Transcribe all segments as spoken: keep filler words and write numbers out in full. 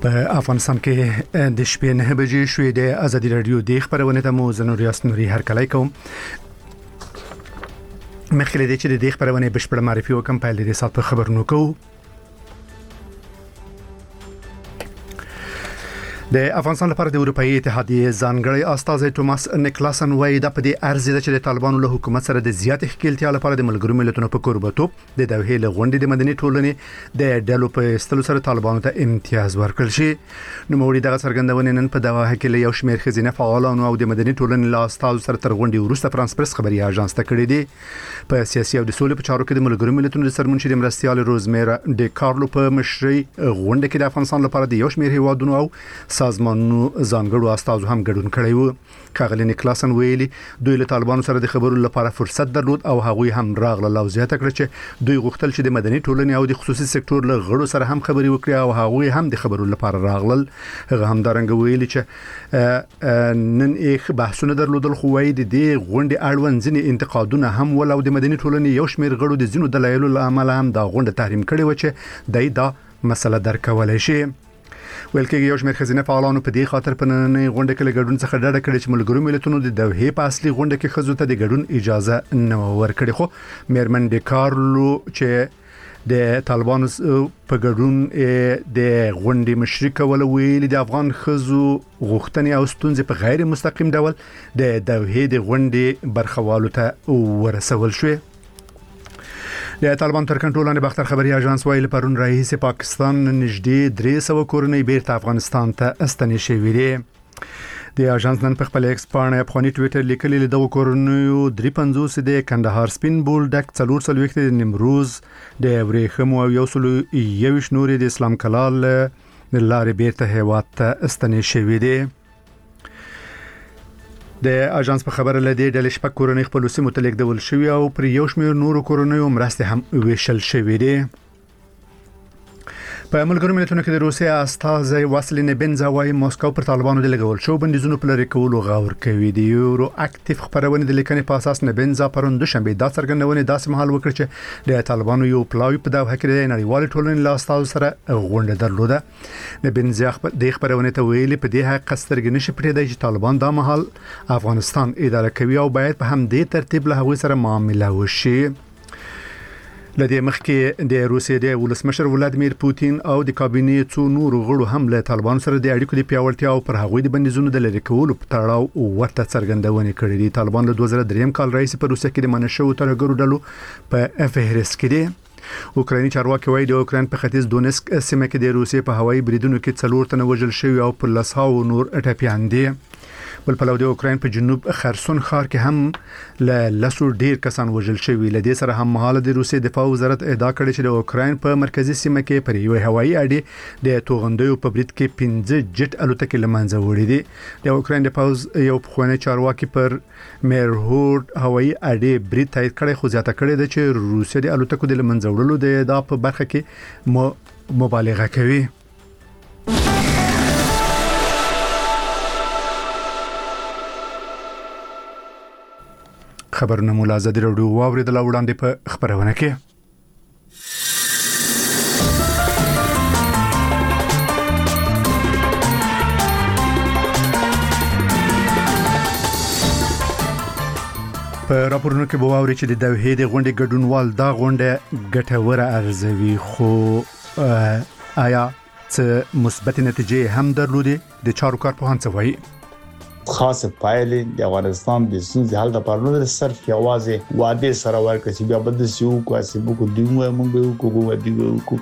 په افغانستان کې د شپې نه بجې شوې د ازادي رادیو د خبرونه ته مو زنور یاسنوري هر کله کوم مخکې د چې د خبرونه بشپړ معرفي وکم په لري سات په خبرونو کو د افغانستان لپاره د اروپאי اتحادیه ځانګړي استاذ توماس نیکلاسن وایي د په دې ارزي چې د طالبانو له حکومت سره د زیات ښکېلتیا لپاره د ملګرو ملتونو په قربتوب د دوحې له غونډې د مدني ټولنې د ډلو په استلو سره طالبانو ته امتیاز ورکړل شي نو موري دغه څرګندونه نن په دغه کې یو شمېر خزینه فعالانو او د مدني ټولنې له استاذ سره تر غونډې وروسته فرانس پریس خبري اژانس ته کړی دی په سیاسي او د سولې په چارو کې د ملګرو ملتونو د سرمنشي د مرستيال روزمیرا د کارلو په مشرۍ غونډه کې د افغانستان لپاره د یو شمېر هیوادونو او سازمانونو ځانګړو استاذ هم ګډون کړی وو کاغلی نیکلاسن ویلي دوی له طالبانو سره د خبرو لپاره فرصت درلود او هغوی هم راغله او زیاته کړ چې دوی غوښتل چې د مدني ټولنې او د خصوصي سکتور له غړو سره هم خبري وکړي او هغوی هم د خبرو لپاره راغلل هغه هم دارنګ ویلي چې نن یې بحثونه درلودل خو وایي د دې غونډې اړوند ځینې انتقادونه هم ول او د مدني ټولنې یو شمېر غړو د ځینو دلایلو له امله هم دا غونډه تحریم کړې و چې دای دا مسله درکولای شي ولکه یو شمېر خزینه فعالانو په دې خاطر په نننۍ غونډه کې ګډون څخه ډډه کړې چې ملګرو ملتونو د دوحې په اصلي غونډه کې خزو ته د ګډون اجازه نه ورکړي خو میرمن د کارلو چې د طالبانو په ګډون د غونډې مشري کول ویلي د افغان خزو غوښتنې او ستونزې په غیر مستقیم ډول د دوحې د غونډې برخوالو ته ورسول شوې د طالبان تر کنټرول لاندې باختر خبري اژانس ویل پرون رئیس پاکستان نږدې درې سوه کورنۍ بیرته افغانستان ته استنې شوې دي د اژانس نن په خپل ایکس باندې افغاني ټوئیټر لیکلي د کورنیو درې پنځوس د کندهار سپین بولډک څلور څلويخت د نیمروز د ورېخمو او یو سلو یوش نور د اسلام کلال لارې بیرته هیواد ته استنې شوې دي د اژانس په خبره لدی د لشپک کورنۍ خپل سیمو ته لیکدول شوی او پر یو شمېر نورو کورنۍ مرسته هم ویشل شوی دی په ملګرو ملتونو کې د روسیا استاذ واسلین بنزا وايي مسکو پر طالبانو د لګول شو بندیزونو په لری کولو غور کوي دی یورو اکټیو خبرونه د لیکنې په اساس نه بنزا پرون دوشنبه د څرګندونې داسې مهال وکړ چې د طالبانو یو پلاوی په دغه کې د نړیوال ټولنې له استاذ سره غونډه درلوده د بنزا د خبرونه ته ویلي په دې حق سترګې نشي پټېدای چې طالبان د مهال افغانستان اداره کوي او باید په همدې ترتیب له هغوی سره معامله وشي لدې مخکې د روسیې د ولسمشر ولادمیر پوتین او د کابینې څو نور غړو هم له طالبان سره د اړیکو د پیاوړتیا او پر هغوی د بندیزونو د لری کولو په تړاو ورته څرګندونه کړې دي طالبان له دوه زره درې کال رئیس په روسیې کې د منشو ترګرو ډلو په فهرست کې دي اوکرایني چارواکي وایي د اوکراین په ختیځ دونسک سیمه کې د روسیې په هوایي بریدونو کې څلور تنه وژل شوي او په لسهاو نور ټپيان دي بل په لور د اوکراین په جنوب خرسون ښار کې هم ل لسو ډیر کسان وژل شوي لدې سره هم مهاله د روسیې دفاع وزارت ادعا کړې چې د اوکراین په مرکزی سیمه کې پر یو هوایي اډې د توغندیو په برید کې پنځه جټ الوتکې لمنځه وړي دي د اوکراین د پاوز یو پخوانی چارواکي پر میرهورد هوایي اډې برید تایید کړي خو زیاته کړي د چې روسیې د الوتکو د لمنځه وړلو د ادعا په برخه کې مبالغه کوي خبرونه مولا ازادي راډیو واوریدل وړاندې په خبرونه کې په راپورونو کې بواوري چې د دوحې د غونډې ګډونوال دا غونډه ګټوره ارزوي خو آیا څه مثبت نتیجې هم درلودې د چارو کارپوهان څه وایي خاصه پایلې د افغانستان د سوز حل د پرونو صرف یوازې واده سره ورکړي چې بیا بده سیو کواسي بو کو دیمه مونږ به کوو دیو کو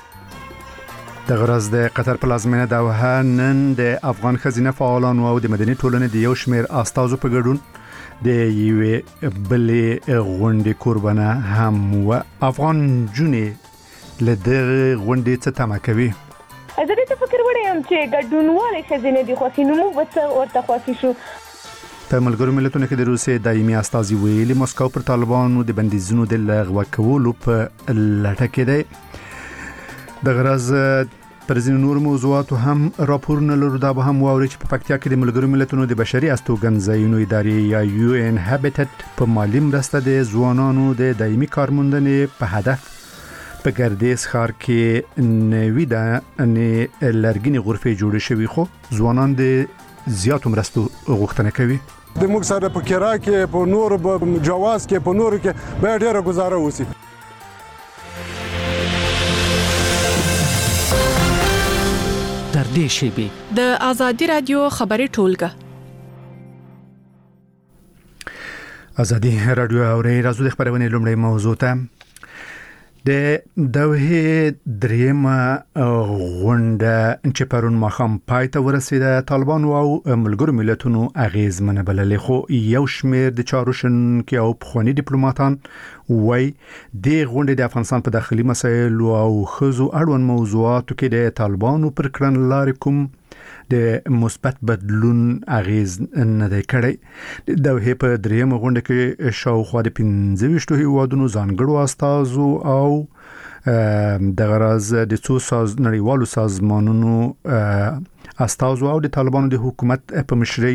د غرض د قطر پلازمینه دوحه نن د افغان خزینه فعالانو او د مدني ټولنې د یو شمېر استازو په ګډون د یوې بلې غونډې قربانه هم و افغان جونې له دغه غونډې څخه تمه کوي زه دې فکر وړم چې ګډونوالې خزینه دي خو سینمو وڅ ورته خواسي شو په ملګرو ملتونو کې د روسیې دایمي استازي ویلي مسکو پر طالبانو د بندیزونو د لغوه کولو په لټه کې دی د غرض پر ځینو نور موضوعاتو هم راپورونه لرو دا به هم واوري چې په پکتیا کې د ملګرو ملتونو د بشري استوګنځایونو ادارې یا یو ان هابټټ په مالی مرسته د ځوانانو د دایمي کارموندنې په هدف په ګردیز ښار کې نوې د لرګینې غرفې جوړې شوې خو ځوانان د زیاتو مرستو غوښتنه کوي. د موږ سره په کرا کې په نور جواز کې په نور کې به ډیره گزاره وسی. در دې شیبې د آزادي رادیو خبري ټولګه آزادي رادیو اوري راځو د خبرونې لومړی موضوع ته. د دوه درېمه غونډه چې پرون ماښام پای ته ورسېده طالبانو او ملګرو ملتونو اغیزمنه بللې خو یو شمېر د چارو شنونکي او پخواني ډیپلوماټان وایي د غونډې د افغانستان په داخلي مسایلو او ښځو اړوند موضوعاتو کې د طالبانو پر کړنلارې کوم د مثبت بدلون اغیز نه دی کړی. د دوه په درېمه غونډه کې شاوخوا د پنځه ویشتو هیوادونو ځانګړو استازو او د غرض د څو ساز نړیوالو سازمانونو استازو او د طالبانو د حکومت په مشرۍ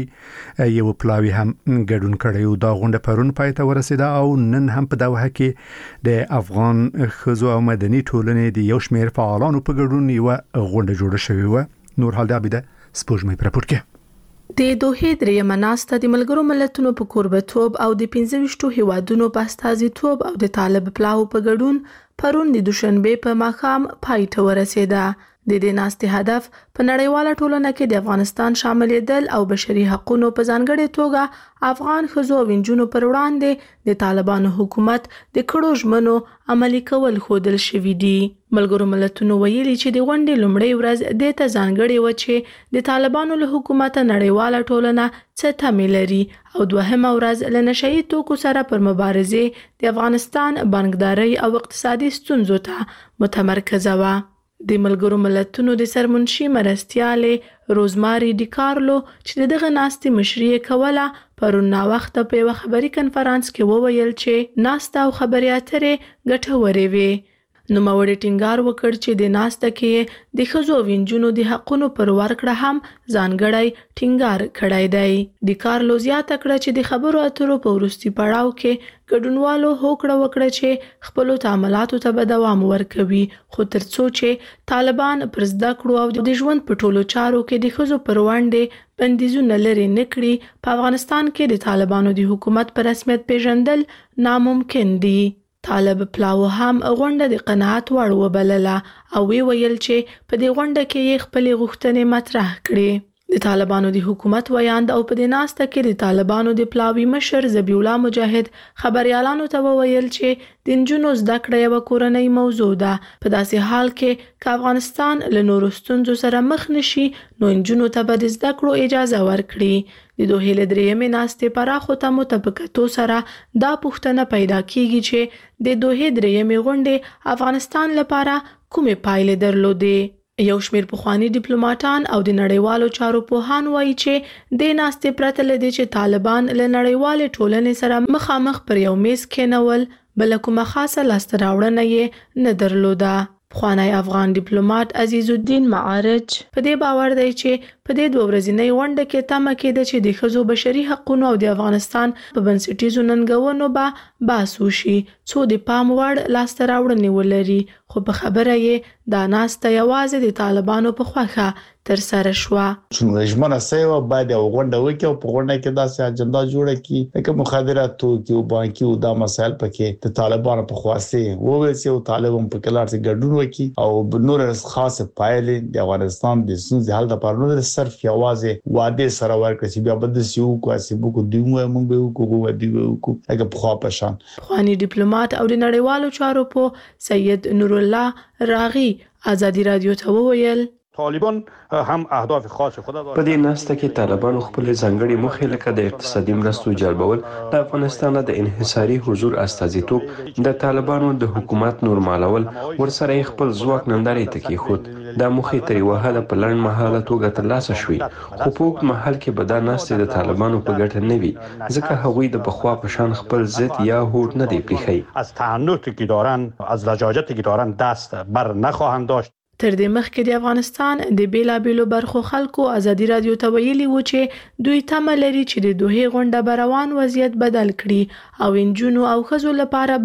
یو پلاوی هم ګډون کړی او دا غونډه پرون پای ته ورسېده او نن هم په دوحه کې د افغان ښځو او مدني ټولنې د یو شمېر فعالانو په ګډون یو غونډه جوړه شوې و. نور حال د عبیده سپوږمۍ پر راپور کې د دوه درېمه ناسته د ملګرو ملتونو په کوربتوب او د پنځه ویشتو هیوادونو په استازیتوب او د طالب پلاو په ګډون پرون د دوشنبه په ماښام پای ته ورسېده. د دې ناستې هدف په نړیواله ټولنه کې د افغانستان شاملېدل او بشري حقوقو په ځانګړې توګه افغان ښځو او نجونو پر وړاندې د طالبانو حکومت د کړو ژمنو عملي کول ښودل شوي دي. ملګرو ملتونو ویلي چې د غونډې لومړۍ ورځ د ته ځانګړې و چې د طالبانو له حکومت نړیواله ټولنه څه تمه لري او دوهمه ورځ له نشئی توکو سره پر مبارزې د افغانستان بانکداري او اقتصادي ستونزو ته متمرکزه و. د ملګرو ملتونو د سرمنشي مرستیالې روزماري ډیکارلو چې دغه ناستې مشري کوله پرون نا وخت په یو خبري کنفرانس کې وویل چې ناسته او خبري اترې ګټورې وي. نو موري ټینګار وکړ چې د ناسته کې د ښځو او نجونو د حقونو پر ورکړه هم ځانګړی ټینګار کړی دی. د کارلو زیاته کړه چې د خبرو اترو په وروستي پړاو کې ګډونوالو هوکړه وکړه چې خپل تعاملاتو ته به دوام ورکوي خو ترڅو چې طالبان پر زده کړو او د ژوند په ټولو چارو کې د ښځو پر وړاندې بندیزونه لري نکړي په افغانستان کې د طالبانو د حکومت پر رسمیت پیژندل ناممکن دي. طالب پلاو هم غونډه د قناعت وړ وبلله او وی ویل چې په دې غونډه کې یې خپل غوښتنې مطرح کړې. د طالبانو د حکومت ویاند او په دې ناسته کې د طالبانو د پلاوی مشر ذبیح الله مجاهد خبريالانو ته ویل چې د نجونو زده کړه یو کورنۍ موضوع ده. په داسې حال کې چې افغانستان له نورو ستونزو سره مخ نشي نو نجونو ته به د زده کړو اجازه ورکړي. د دوه له درېمې ناستې پراخو تمو ته په کتو سره دا پوښتنه پیدا کیږي چې د دوه درېمې غونډې افغانستان لپاره کومې پایلې درلودې. یو شمېر پخواني ډیپلوماټان او د نړیوالو چارو پوهان وایي چې د ناستې پرته له دې چې طالبان له نړیوالې ټولنې سره مخامخ پر یو میز کېنول بل کومه خاصه لاسته راوړنه یې نه درلوده. پخوانی افغان ډیپلوماټ عزیز الدین معارج په دې باور دی چې په دې دوه ورځنۍ غونډه کې تمه کېده چې د ښځو بشري حقوقو او د افغانستان په بنسټیزو ننګونو به بحث وشي څو د پام وړ لاسته راوړنې ولري خو په خبره یې دا ناسته یوازې د طالبانو په خوښه تر سره شوه. چې ژمنه سیو باید یو غونډه وکړي او په غونډه کې داسې اجنډا جوړه کړي لکه مخدرات توکي او بانکي او دا مسایل پکې د طالبانو په خواسته وویل او طالبان په کلار څخه ګډون وکړي او نور خاصه پایلې د افغانستان د ستونزې حل لپاره نور صرف یوازې وعده سره ورکړي چې بیا بد سیو کواسي بوکو دیمه مونږ به وکړو دی وکړو هغه په خوا پشان. پخوانی ډیپلوماټ او د نړیوالو چارو په سید نور الله راغي آزادي رادیو ته وویل طالبان هم اهداف خاص خود دارند. په دې ناسته کې طالبان خپل ځانګړي موخې لکه د اقتصادي مرستو جلبول، د افغانستان د انحصاري حضور استازیتوب، د طالبانو د حکومت نورمالول، ورسره خپل ځواک نندارې ته کېښود. دا موخې تر یوه حده په لنډ مهاله توګه ترلاسه شوې، خو په اوږد مهال کې به دا ناستې د طالبانو په ګټه نه وي، ځکه هغوی د پخوا په شان خپل ضد یا هوډ نه دی پریښی. از تعنتی که دارند، از لجاجتی که دارند دست بر نخواهند داشت. تر دې مخکې د افغانستان د بیلابیلو برخو خلکو آزادي رادیو ته ویلي و چې دوی تمه لري چې د دوه غونډه به روان وضعیت بدل کړي او نجونو او ښځو لپاره به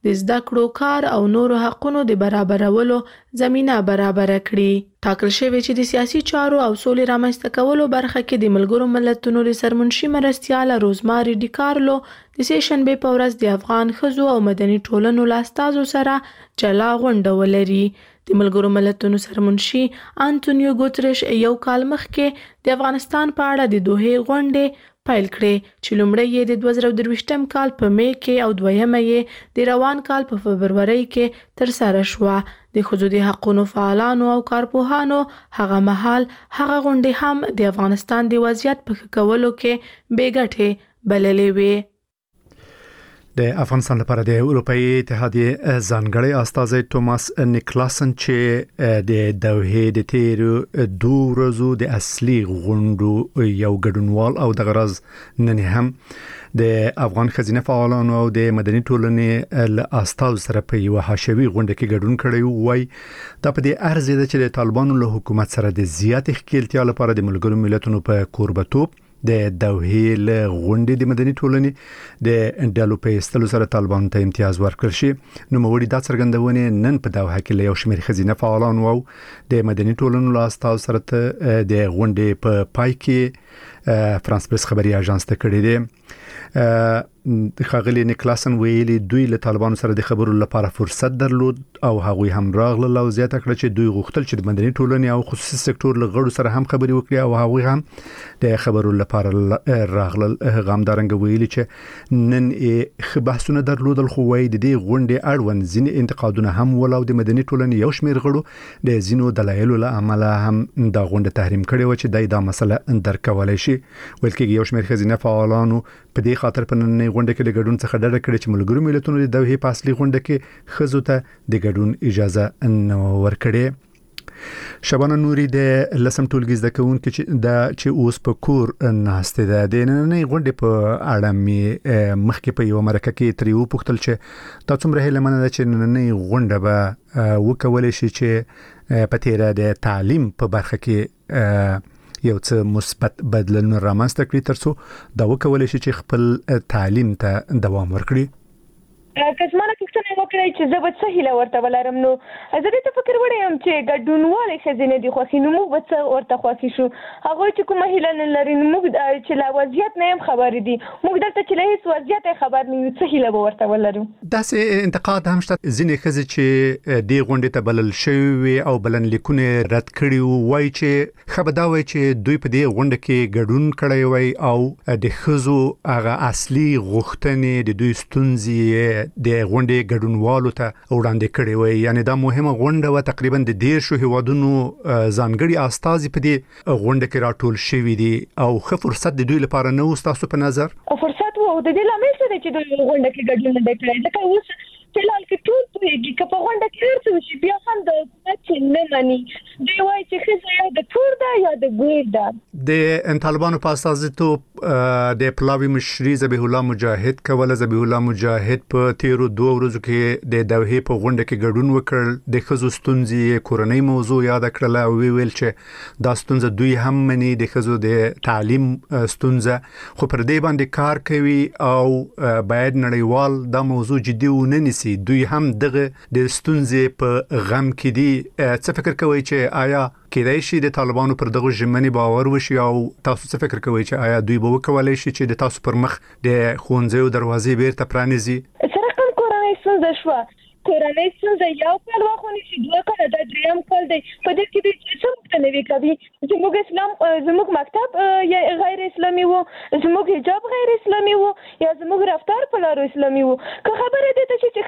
د زده کړو کار او نورو حقوقو د برابرولو زمينه برابر کړي. ټاکل شوی چې د سیاسي چارو او سولې رامنځته کولو برخه کې د ملګرو ملتونو د سرمنشي مرستيال روزماري ډیکارلو د سیشنبه په ورځ د افغان ښځو او مدني ټولنو لاستازو سره جلا غونډه ولري. د ملګرو ملتونو سرمنشي انټونیو ګوتریش یو کال مخکې د افغانستان په اړه د دوه غونډې پیل کړې چې لومړی یې د دوه زره درویشتم کال په می کې او دویمه یې د روان کال په فبروري کې ترسره شوه. د ښځو د حقوقو فعالانو او کارپوهانو هغه مهال هغه غونډې هم د افغانستان د وضعیت په ښه کولو کې بې ګټې بللې وې. د افغانستان لپاره د اروپאי اتحادیه ځانګړی استازی توماس نیکلاسن چې د دوحه د تیر دوه ورځو د اصلي غونډو یو ګډونوال او د غرض نن هم د افغان خزینه فعالانو او د مدني ټولنې له استاذ سره په یو حاشوي غونډه کې ګډون کړی وای. دا په دې ارزه ده چې د طالبانو له حکومت سره د زیات ښکېلتیا لپاره د ملګرو ملتونو په کوربتوب د دوحه له غونډې د مدني ټولنې د ډالو په استلو سره طالبان ته امتیاز ورکړ شي. نو موړي د څرګندونې نن په دوحه کې له یو شمېر خزینه فعالانو او د مدني ټولنو له استاذ سره د غونډې په پای کې فرانس پریس خبري اژانس ته کړی دی. خاغلی نیکلاسن ویلي دوی له طالبانو سره د خبرو لپاره فرصت درلود او هغوی هم راغله او زیاته کړه چې دوی غوښتل چې د مدني ټولنې او خصوصي سکتور له غړو سره هم خبري وکړي او هغوی هم د خبرو لپاره راغله. غامدارنګ ویلي چې نن یې بحثونه درلودل خو وایي د دې غونډې اړوند ځینې انتقادونه هم ول او د مدني ټولنې یو شمېر غړو د ځینو دلایلو له امله هم دا غونډه تحریم کړې و چې دای دا مسله درکولای شي. ولکه یو شمېر خزینه فعالانو په دې خاطر په نن غونډه کې د ګډون څخه ډډه کړې چې ملګرو ملتونو د دوحه په اصلي غونډه کې ښځو ته د ګډون اجازه نه ورکړي. شبانه نوري د لسم ټولګي زده کوونکي چې د چې اوس په کور ناشته ده د نننۍ غونډې په اړه می مخکې په یو مرکه کې تریو پوښتل چې تاسو مره هلمنه ده چې نننۍ غونډه به وکولای شي چې په تیره د تعلیم په برخه کې یو څه مثبت بدلون رامنځته کړي ترڅو دا وکولای شي چې خپل تعلیم ته دوام ورکړي. که زما نه پوښتنه وکړئ چې زه به څه هیله ورته ولرم نو زه دې ته فکر وړی یم چې ګډونوالې ښځینې دي خوښي نو موږ به څه ورته خوښي شو. هغوی چې کومه هیله نه لري نو موږ چې له وضعیت نه هم خبرې دي موږ دلته چې له هېڅ وضعیت خبر نه یو څه هیله به ورته ولرو. داسې انتقاد هم شته ځینې ښځې چې دې غونډې ته بلل شوي وي او بلنلیکونه رد کړي وایي چې ښه به دا وایي چې دوی په دې غونډه کې ګډون کړی وای او د ښځو هغه اصلي غوښتنې د دوی ستونزې د غونډې ګډونوالو ته وړاندې کړي وي. یعنی دا مهمه غونډه و تقریبا د دیرشو هیوادونو ځانګړي استازي په دې غونډه کې راټول شوي دي او ښه فرصت د دوی لپاره نه و ستاسو په نظر؟ فرصت و د دې لامل څه دی چې دوی غونډه کې ګډون نه کړی ځکه اوس فلحال کې ټول پوهېږي که په غونډه کې هر څه وشي بیا هم د حکومت چې نه مني دوی وایي چې ښځه یا د تور ده یا د ګور ده. د طالبانو په استازیتوب د پلاوي مشري ذبیح الله مجاهد کوله. ذبیح الله مجاهد په تیرو دوه ورځو کې د دوحه په غونډه کې ګډون وکړ. د ښځو ستونزې کورنۍ موضوع یاد کړله او ویل چې دا ستونزه دوی هم مني د ښځو د تعلیم ستونزه خو پر دې باندې کار کوي او باید نړیوال دا موضوع جدي ونه نیسي. دوی هم دغه د ستونزې په غم کې دي. څه فکر کوي چې آیا کېدای شي د طالبانو پر دغه ژمنې باور وشي او تاسو څه فکر کوي چې آیا دوی به وکولای شي چې د تاسو پر مخ د ښوونځیو دروازې بیرته پرانیزي؟ سره کوم کورنۍ ستونزه شوه کورنۍ ستونزه یو کال واخونی شي دوه کاله دا دریم کال دی په دې کې دوی څه مختلفې کوي. زموږ اسلام زموږ مکتب غیر اسلامي وو زموږ حجاب غیر اسلامي وو یا زموږ رفتار په لارو اسلامي وو. که خبره دې ته چې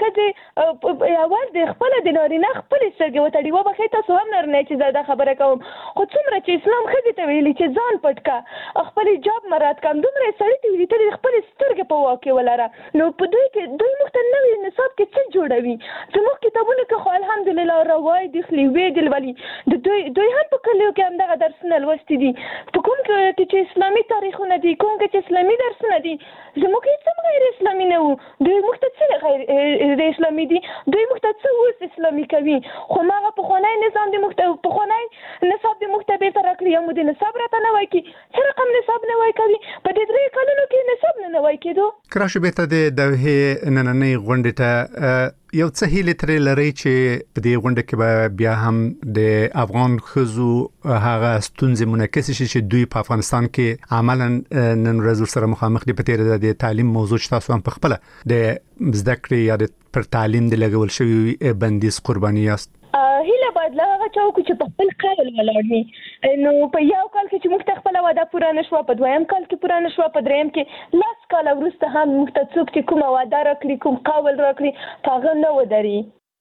ښځې اول د خپل د نارینه خپل سترګې وتړي وبخښئ تاسو هم نارینه چې زه دا خبره کوم خو څومره چې اسلام ښځې ته ویلي چې ځان پټ کړه خپل حجاب مراعات کړه دومره سړي ته ویلي ته خپل سترګې په واک کې ولره. نو په دوی کې دوی موږ ته نوي نصاب کې څه جوړوي زموږ کتابونه کې خو الحمدلله روای دي خلیوي دي ولي د دوی دوی هم په کلیو کې هم دغه درسونه لوستي دي په کوم کې چې اسلامي تاریخونه دي کوم کې چې اسلامي درسونه دي زموږ هیڅ هم غیر اسلامي نه وو. دوی موږ ته څه غیر د اسلامي دي دوی موږ ته څه اوس اسلامي کوي خو هغه پخوانی نظام د موږ ته پخوانی نصاب د موږ ته بیرته راکړي یو د نصاب راته نه وایي چې څه رقم نصاب نه وایي کوي په دې درې کلونو کې نصاب ننوي کېدو. کراشه بیرته د دوحې نننۍ غونډې ته یو څه هیله ترې لري چې په دې غونډه کې به بیا هم د افغان ښځو هغه ستونزې منعکس شي چې دوی په افغانستان کې عملاً نن ورځ سره مخامخ دي. په تېره د تعلیم موضوع چې تاسو هم په خپل د زده کړې یا د پر تعلیم د لګول شوی بندیز قرباني یاست. هیله باید له هغه چا وکړو چې په خپل قول ولاړ وي. نو په یو کال کې چې موږ ته خپله وعده پوره نه شوه، په دویم کال کې پوره نه شوه، په دریم کې لس کاله وروسته هم موږ ته څوک چې کومه وعده راکړي، کوم قول راکړي، په هغه نه ودري.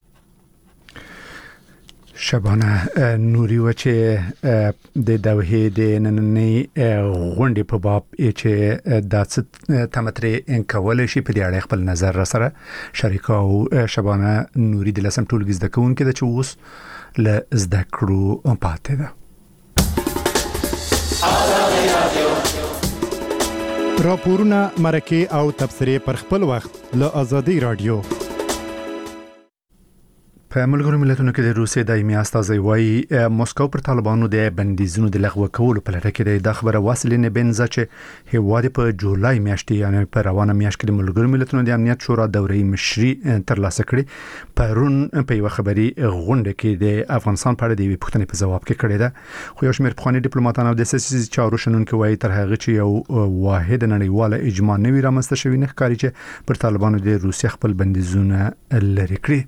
شبانه نوري و چې د دوحې د نننۍ غونډې په باب چې د څه تمترې ان کولای شي په دې اړه خپل نظر را سره شریکاو. شبانه نوري د لسم ټولګي زده کوونکې ده چې اوس له زده کړو پاتې ده. راپورونه مرکه او تبصرې پر خپل وخت له آزادۍ رادیو. په ملګرو ملتونو کې د روسیې دایمي استازی وايي مسکو پر طالبانو د بندیزونو د لغوه کولو په لټه کې ده. د خبره واصله نبنزه چې هیواد په جولای میاشتې یعنی په روانه میاشت کې د ملګرو ملتونو د امنیت شورا دوري مشري ترلاسه کړي. پرون په یو خبري غونډه کې د افغانستان په اړه د پوښتنې په ځواب کې کړی ده. خو یو شمېر پخواني ډیپلوماټان او د سیاسي چارو شنونکو وايي تر هغه چې یو واحد نړیواله اجماع نه وي رامنځته شوی نه ښکاري چې پر طالبانو د روسیې خپل بندیزونه لري کړی.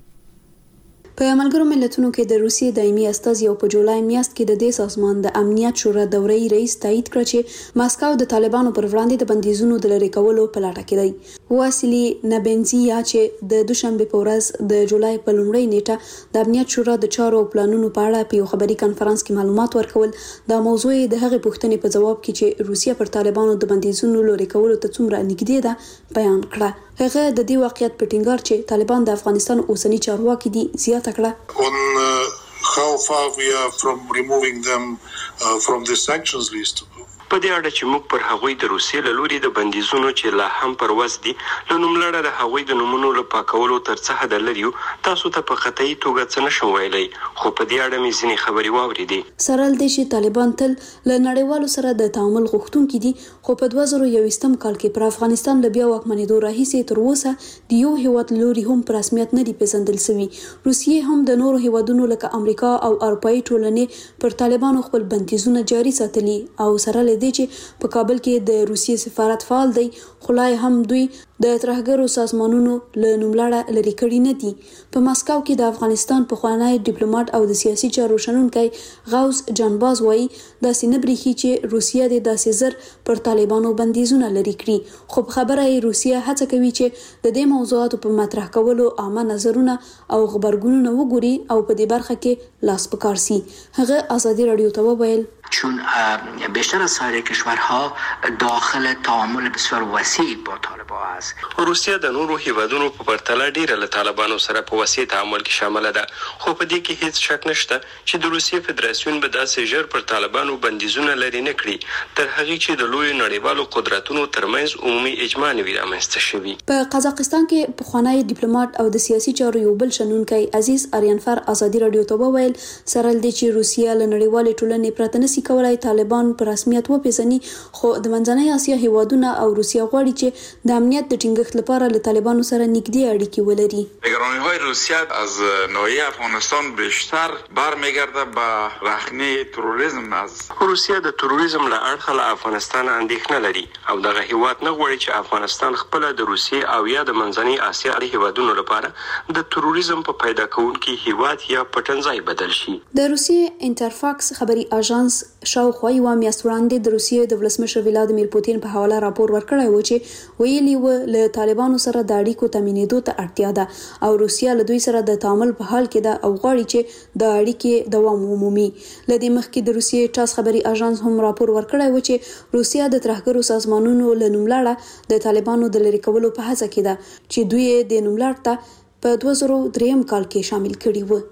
په ملګرو ملتونو کې د روسیې دایمي استازی او په جولای میاشت کې د دې سازمان د امنیت شورا دوري رئیس تایید کړ چې ماسکو د طالبانو پر وړاندې د بندیزونو د لرې کولو په لټه کې دی. واسیلی نبنزیا چې د دوشنبه په ورځ د جولای په لومړۍ نیټه د امنیت شورا د چارو او پلانونو په اړه په یو خبري کانفرنس کې معلومات ورکول، دا موضوع د هغې پوښتنې په جواب کې چې روسیه پر طالبانو د بندیزونو لرې کولو ته څومره نږدې ده بیان کړه. هغه د دې واقعیت په ټینګار چې طالبان د افغانستان اوسنی چارواکي دي زیاته کړه. On uh, how far we are from removing them uh, from the sanctions list. په دې اړه چې موږ پر هغوی د روسیې له لوري د بندیزونو چې لا هم پر وس دي له نوملړه د هغوی د نومونو له پاکولو تر څه حد لري یو، تاسو ته په قطعي توګه څه نشم ویلی، خو په دې اړه مې ځینې خبرې واورېدې. سره له دې چې طالبان تل له نړیوالو سره د تعامل غوښتونکي دي، خو په دوه زره یوویشتم کال کې پر افغانستان له بیا واکمنېدو راهیسې تر اوسه د یو هیواد لوري هم په رسمیت نه دي پیژندل شوي. روسیې هم د نورو هیوادونو لکه امریکا او اروپایي ټولنې پر طالبانو خپل بندیزونه جاري ساتلي او سره له دې چې په کابل کې د روسیې سفارت فعال دی، خو لا هم دوی د ترهګرو سازمانونو له نوملړه لرې کړي نه دي. په ماسکو کې د افغانستان پخوانی ډیپلوماټ او د سیاسي چارو شنونکی غوث جانباز وایي داسې نه برېښي چې روسیه د داسې زر پر طالبانو بندیزونه لرې کړي، خو په خبره یې روسیه هڅه کوي چې د دې موضوعاتو په مطرح کولو عامه نظرونه او خبرګونونه وګوري او په دې برخه کې لاس پکار سي. هغه آزادی رادیو ته وویل چون بیشتر از سایر کشورها داخل تعامل بسیار وسیع با طالبان است. روسیه د نورو هیوادونو په پرتله ډیره له طالبانو سره په وسیع تعامل کې شامل ده، خو په دې کې هیڅ شک نشته چې د روسیې فدراسیون به داسې ژر پر طالبانو بندیزونه لرې نه کړي تر هغې چې د لویو نړیوالو قدرتونو ترمنځ عمومي اجماع نه وي رامنځته شوي. په قزاقستان کې پخوانی ډیپلوماټ او د سیاسي چارو یو بل شنونکی عزیز آریانفر آزادی رادیو ته وویل سره له دې چې روسیه له نړیوالې ټولنې پرته نشي کولای طالبان په رسمیت وپیژني، خو د منځنۍ اسیا هیوادونه او روسیه غواړي چې د امنیت د ټینګښت لپاره له طالبانو سره نږدې اړیکې ولري. نگرانی‌های روسیه از ناحیه افغانستان بیشتر برمیگرده به رخنه تروریسم. از روسیه د تروریسم له اړخه له افغانستان اندېښنه لري او دغه هیواد نه غواړي چې افغانستان خپل د روسیې او یا د منځنۍ اسیا هیوادونو لپاره د تروریسم په پیدا کوونکي هیواد یا پټنځای بدل شي. د روسیې انټرفاکس خبري اژانس شاوخوا یوه میاشت وړاندې د روسیې د ولسمشر ولادیمیر پوتین په حواله راپور ورکړی و چې ویلي و له طالبانو سره د اړیکو تامینېدو ته اړتیا ده او روسیه له دوی سره د تعامل په حال کې ده او غواړي چې د اړیکې دوام ومومي. له دې مخکې د روسیې ټاس خبري اژانس هم راپور ورکړی و چې روسیه د ترهګرو سازمانونو له نوملړه د طالبانو د لرې کولو په هڅه کې ده چې دوی د نوملړ ته په دوه زره دریم کال کې شامل کړي وو.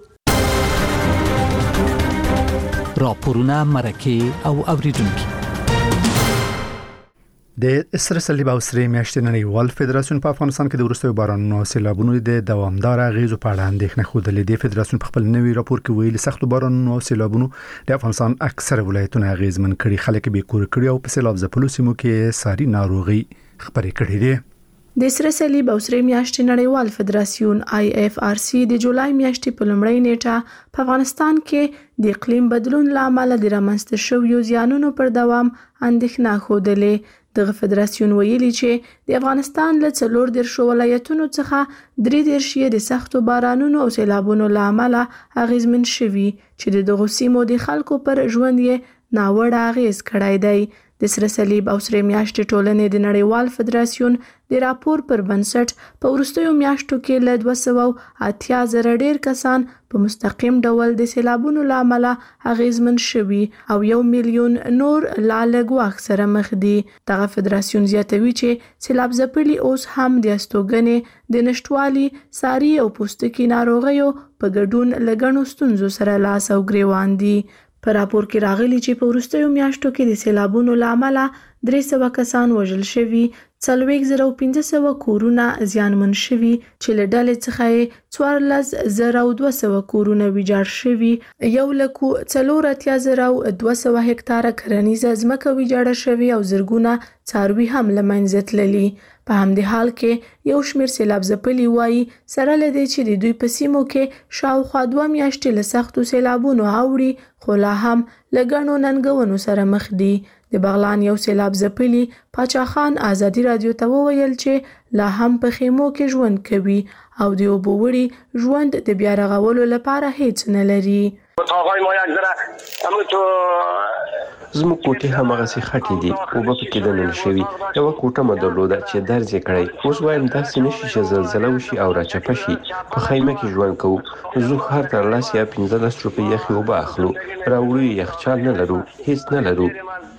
راپورونه مرکه او اوریدونکو د سره صلیب او سره میاشتې نړیوال فدراسیون په افغانستان کې د وروستیو بارانونو او سیلابونو د دوامدار اغیزو په اړه اندېښنه ښودلې. د فدراسیون په خپل نوي راپور کې ویلي سختو بارانونو او سیلابونو د افغانستان اکثره ولایتونه اغیزمن کړي، خلک به کور کړي او په سیلاب ځپلو سیمو کې ساري ناروغي خبرې کړې دي. د سره صلیب او سره میاشتې نړیوال فدراسیون آی اف آر سی د جولای میاشتې په لومړۍ نیټه په افغانستان کې د اقلیم بدلون لامل د رامنځته شویو زیانونو پر دوام اندېښنه خوده. دغه فدراسیون ویلي چې د افغانستان له څلور دیرشو ولایتونو څخه درې دیرش یې د سختو بارانونو او سیلابونو له امله اغیزمن شوي چې د دغو سیمو د خلکو پر ژوند یې ناوړه اغیز کړی دی. د سره صلیب او سره میاشتې ټولنې د نړیوال فدراسیون د راپور پر بنسټ په وروستیو میاشتو کې له دوه سوه اتیا زره ډیر کسان په مستقیم ډول د سیلابونو له امله اغیزمن شوي او یو میلیون نور لا له ګواښ سره مخ دي. دغه فدراسیون زیاتوي چې سیلاب ځپلي اوس هم د استوګنې د نشټوالي، ساري او پوستکي ناروغیو په ګډون له ګڼو ستونزو سره لاس او ګریوان دي. په راپور کې راغلي چې په وروستیو میاشتو کې د سیلابونو له امله درې سوه کسان وژل شوي، څلوېښت زره او پنځه سوه کورونه زیانمن شوي چې له ډلې څخه یې څوارلس زره او دوه سوه کورونه ویجاړ شوي، یو لکو څلور اتیا زره او دوه سوه هکتاره کرنیزه ځمکه ویجاړه شوې او زرګونه څاروي هم له منځه تللي. په همدې حال کې یو شمېر سیلاب ځپلي وایي سره له دې چې د دوی په سیمو کې شاوخوا دوه میاشتې له سختو سیلابونو اوړي، خو لا هم له ګڼو ننګونو سره مخ دي. د بغلان یو سیلاب ځپلي پاچا خان ازادي رادیو ته وویل چې لا هم په خیمو کې ژوند کوي او د اوبو وړي ژوند د بیا رغولو لپاره هیڅ نه لري. آقای ما یک ذره همون تو زموږ کوټې هماغسې خټې دي، اوبه پکې دننه شوي. یوه کوټه مو درلوده چې درز یې کړی. اوس وایم داسې نه شي چې زلزله وشي او راچپه شي. په خیمه کې ژوند کوو. زه هر تر لس یا پنځه لس روپۍ یخې اوبه اخلو، راوړو یې یخچال نه لرو، هیڅ نه لرو.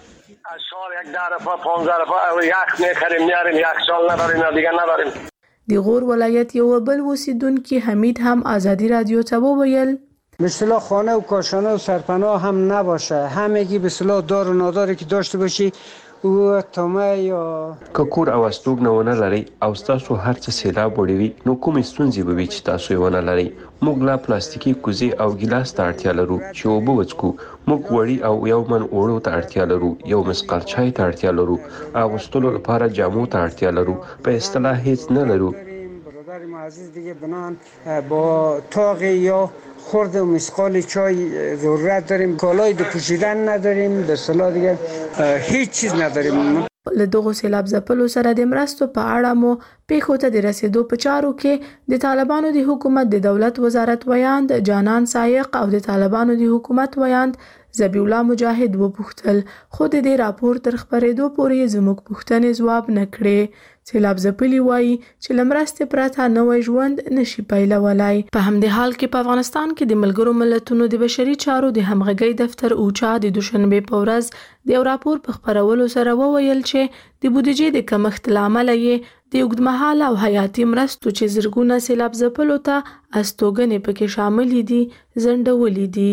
یک ده دفعه پانزده دفعه یخ میخریم میاریم، یخچال نداریم یا دیگه نداریم. د غور ولایت یو بل اوسیدونکي حمید هم ازادي رادیو ته وویل به اصطلاح خانه و کاشانه و سرپناه هم نباشه، همگی به اصطلاح دار و ناداری که داشته باشی او تمه یا که کور او استوګنه ونه لرئ او ستاسو هر څه سیلاب وړي نو کومې ستونزې به وي چې تاسو یې ونه لرئ. موږ لا پلاستیکي کوزې او ګیلاس ته اړتیا لرو چې اوبه وڅښو. موږ وړي او یو من اوړو ته اړتیا لرو، یو مسقال چای ته اړتیا لرو، اغوستلو لپاره جامو ته اړتیا لرو. په اصطلاح هیڅ نه لرو. برادر عزیز دیگه بنان با تاق یا خورد و مسقال چای ضرورت داریم، کالای د پوشیدن نداریم، به اصطلاح دیگه هیڅ چیز نداریم. له دغو سیلاب ځپلو سره د مرستو په اړه مو پیښو ته د رسیدو په چارو کې د طالبانو د حکومت د دولت وزارت ویاند جانان سایق او د طالبانو د حکومت ویاند ذبیح الله مجاهد وپوښتل، خو د دې راپور تر خپرېدو پورې زموږ پوښتنې ځواب نه کړې. سیلاب ځپلي وایي چې له مرستې پرته نوی ژوند نشي پیلولی. په همدې حال کې په افغانستان کې د ملګرو ملتونو د بشري چارو د همغږۍ دفتر اوچا د دوشنبې په ورځ د یو راپور په خپرولو سره وویل چې د بودیجې د کمښت له امله یې د اوږدمهاله او حیاتي مرستو چې زرګونه سیلاب ځپلو ته استوګنې پکې شاملې دي ځنډولې دي.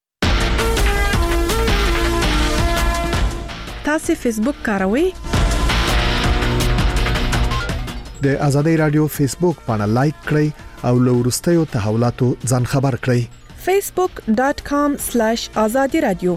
تاسو فیسبوک کاروئ؟ د ازادي رادیو فیسبوک باندې لایک کړئ او له وروستیو تحولاتو ځان خبر کړئ. فیسبوک ډاٹ کام سلیش ازادي رادیو.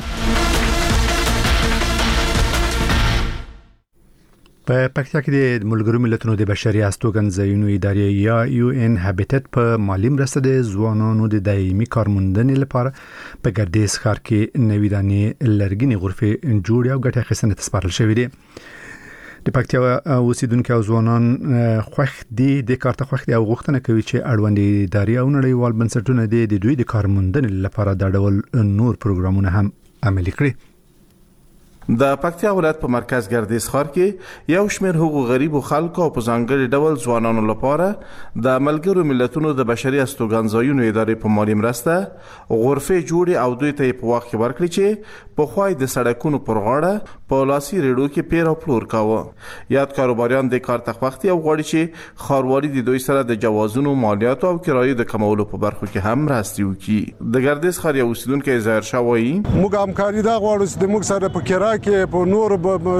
په پکتیا کې د ملګرو ملتونو د بشري استوګنځایونو ادارې یا یو ان هابیټټ په مالی مرسته د ځوانانو د دایمي کارموندنې لپاره په ګردیز ښار کې نوې دانې لرګینې غرفې جوړې او ګټه اخیستنې ته سپارل شوې دي. د پکتیا اوسیدونکو او ځوانان خوښ دي د کارته خوښ دي او غوښتنه کوي چې اړوندې ادارې او نړیوال بنسټونه د دوی د کارموندنې لپاره د ډول نور پروګرامونه هم عملي کړي. د پکتیا ولایت په مرکز ګردیز ښار کې یو شمېر حقوق غریبو خلکو او په ځانګړي ډول ځوانانو لپاره د ملګرو ملتونو د بشري استوګنځایونو ادارې په مالی مرسته غرفې جوړې او دوی ته په وخت ورکړي چې په خوای د سړکونو پر غاړه په لاسي ریډو کې پیر او پلور کاوه. یاد کاروباریان د کار تخوختي او غواړي چې خاروالي د دوی سره د جوازونو، مالیاتو او کرایې د کمولو په برخو کې هم مرستې وکړي. د ګردیز ښار یو اوسیدونکی ظاهر شاه وایي موږ همکاري دا غواړو چې د موږ سره په کرایه کې په نور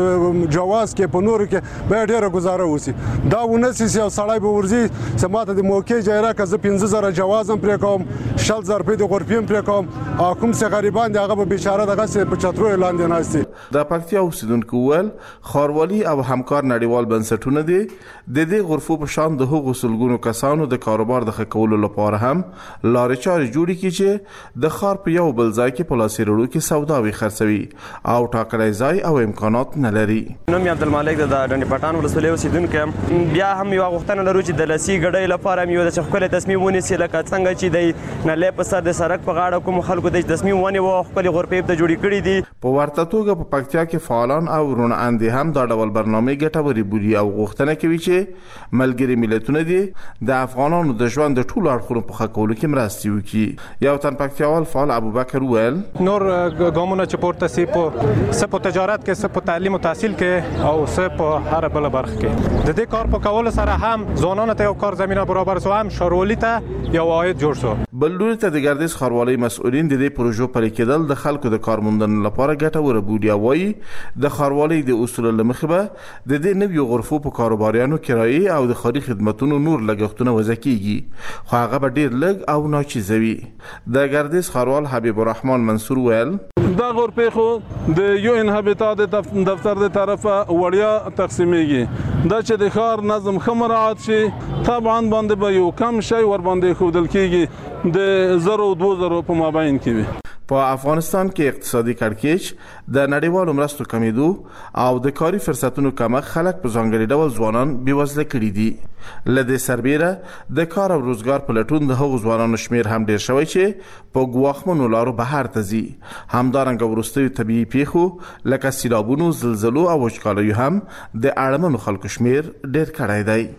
جواز کې په نور کې به ډیره گزاره وسی دا ونسي یو سړی به ورزي سماته د موقع جایره که زه پنځه زره جوازم پرې کوم شل زره په د غرفیم پرې کوم او کوم څه غریبان دی هغه به بیچاره دغه څه په چترو لاندې ناشتي د پکتیا اوسیدونکو ول خاروالي او همکار نړیوال بنسټونه دي د دې غرفو په شان د هغو سلګونو کسانو د کاروبار د خکولو لپاره هم لارې چارې جوړې کړي چې د خار په یو بل ځای کې پلاسیرولو کې سوداوي خرڅوي او ټاکلي ځای او امکانات نه لري. نوم یې عبدالمالک د ډنډ پټان ولسوالۍ اوسیدونکی بیا هم یو غوښتنه لرو چې د لسی ګډۍ لپاره یو د ښکلې تصمیم ونیسي لکه څنګه چې د نلې په سر د سړک په غاړه کوم خلکو د تصمیم ونیو خپل غرفې ته جوړې کړې دي. په ورته توګه په پکتیا کې فعالان او روناندې هم دا ډول برنامه ګټوري بولي او غوښتنه کوي چې ملګری ملتونه دي د افغانانو د ژوند د ټولو اړخونو په ښه کولو کې مرسته وکړي. یو تن پکتیاوال فعال ابوبکر ویل نور ګامونه چې پورته سي په سپ تجارت کې سپ تعلیم او تحصیل کې او سپ هر بل برخه کې د دې کار په کول سره هم ځوانانو ته یو کار زمينه برابر سو هم شارولي ته یو عاید جوړ سو. بلډور ته د ګردیز خاروالۍ مسؤلین د دې پروژو پلي کېدل د خلکو د کارموندنې لپاره ګټور بولي او وايي د خاروالۍ د اصول لمخه به د دې نویو غرفو په کاروباریانو کرایي او د خاري خدماتونو نور لګښتونه وزکیږي خو هغه به ډیر لږ او ناچیزوي. د ګردیز خاروال حبیب الرحمن منصور ویل دا غرفې خو د یو ان هابیتات دفتر د طرفه وړیا تقسیمېږي دا چې د ښار نظم ښه مراعات شي طبعا باندې به یو کم شی ور باندې ښودل کېږي د زرو دوه زرو په مابین کې وي. په افغانستان کې اقتصادي کړکېچ د نړیوالو مرستو کمیدو او د کاري فرصتونو کمښت خلک په ځانګړي ډول ځوانان بېوزله کړي دي. له دې سربیره د کار او روزګار په لټون د هغو ځوانانو شمیر هم ډیر شوی چې په ګواښمنو لارو بهر ته ځي. همدارنګه وروستیو طبیعي پیښو لکه سیلابونو زلزلو او وچکالیو هم د اړمنو خلکو شمیر ډیر کړی دی.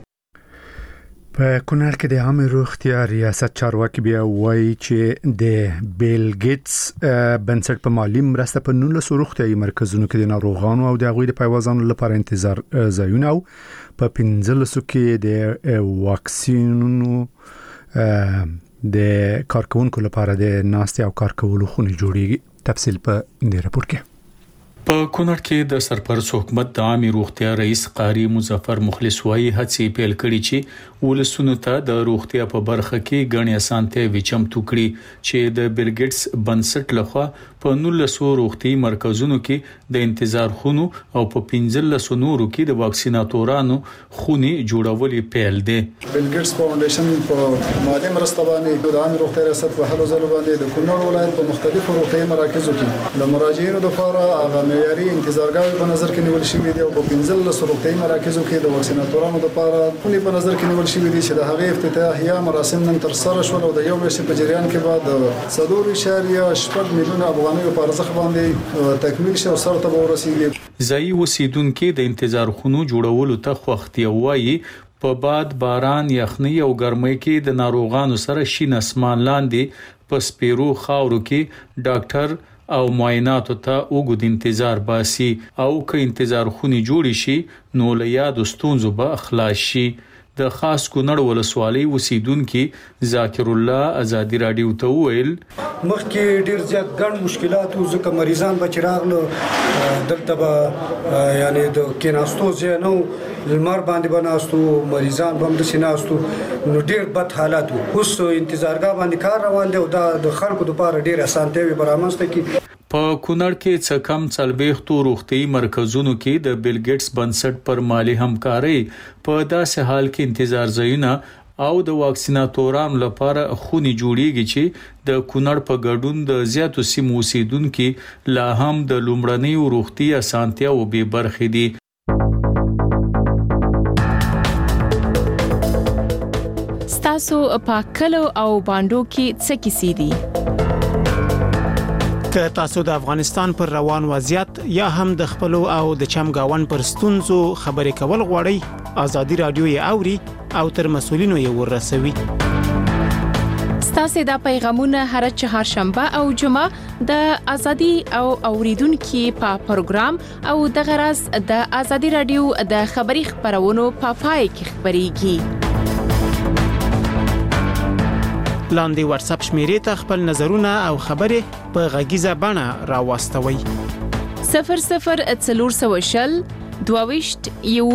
په کونړ کې د عامه روغتیا ریاست چارواکي بیا وایي چې د بیل ګیټس بنسټ په مالی مرسته په نولس روغتیايي مرکزونو کې د ناروغانو او د هغوی د پیوازانو لپاره انتظار ځایونه او په پنځلسو کې د واکسینونو د کارکونکو لپاره د ناستې او کار کولو خونې جوړیږي. تفصیل په دې راپور کې. په کونړ کې د سرپرست حکومت د عامه روغتیا رئیس قاری مظفر مخلص وايي هڅې پیل کړي چې ولسونو ته د روغتیا په برخه کې غني اسانتیا وچمتو کړي چې د بیل ګیټس بنسټ لخوا په نولسو روغتي مرکزونو کې د انتظار خونو او په پنځلسو نورو کې د واکسیناتورانو خونې جوړولې پیل دي. بیل ګیټس فاونډیشن په مالی مرسته باندې د عامه روغتیا ریاست په هلو ځلو باندې د کونړ ولایت په مختلفو روغتي مراکزو کې د مراجعینو لپاره هغه معیاري انتظارګاوې په نظر کې نیول شوې دي او په پنځلسو روغتي مراکزو کې د واکسیناتورانو لپاره خونې په نظر کې نیول شوې دي چې د هغې افتتاحیه مراسم نن تر سره شول او د یو میاشتې په جریان کې بعد څلور اعشاریه شپږ میلیونه افغانیو په ارزښت باندې تکمیل شو او سرته به ورسیږي. ځایي اوسیدونکو د انتظار خونو جوړولو ته خوښتي وایي په باد باران یخنۍ او ګرمۍ کې د ناروغانو سره شین اسمان لاندې په سپیرو خاورو کې ډاکټر او معایناتو ته وګد انتظار باسي او که انتظار خوني جوړ شي نو له یاد ستونزو به خلاص شي. د خاص کونړ ولسوالۍ اوسیدونکو ذاکر الله ازادي رادیو ته ویل مخکې ډیر زیات ګڼ مشکلات او ځکه مریضان به چراغله دلته به یعنی د کیناستو زینو لمر باندې بناستو مریضان به د سیناستو نو ډیر بد حالات اوس انتظارګاه باندې کار روان دی او د خلکو لپاره ډیر اسانتیاوي برابرسته کی. په کونړ کې څه کم څلوېښتو روغتي مرکزونو کې د بیل ګیټس بنسټ پر مالی همکاري په داسې حال کې انتظار ځایونه او د واکسیناتورانو لپاره خونې جوړیږي چې د کونړ په ګډون د زیاتو سیمو اوسیدونکو لا هم د لومړنۍ روغتي اسانتیا او به برخې دي. ستاسو په کلو او باندو کې څه کیسې دي؟ که تاسو د افغانستان پر روان وضعیت یا هم د خپل او د چمګاون پر ستونزو خبرې کول غواړئ ازادي رادیو یې اوري او تر مسولینو یې ورسوي. ستاسو د پیغامونه هر چهارشنبه او جمعه د ازادي او اوریدونکو په پروګرام او د غرض د ازادي رادیو د خبري خبرونو په پای کې خبريږي. لاندې واتس اپ شمیرې ته خپل نظرونه او خبرې په غږیزه بڼه راوستوي. صفر صفر څلور سوه شل دوه ویشت یو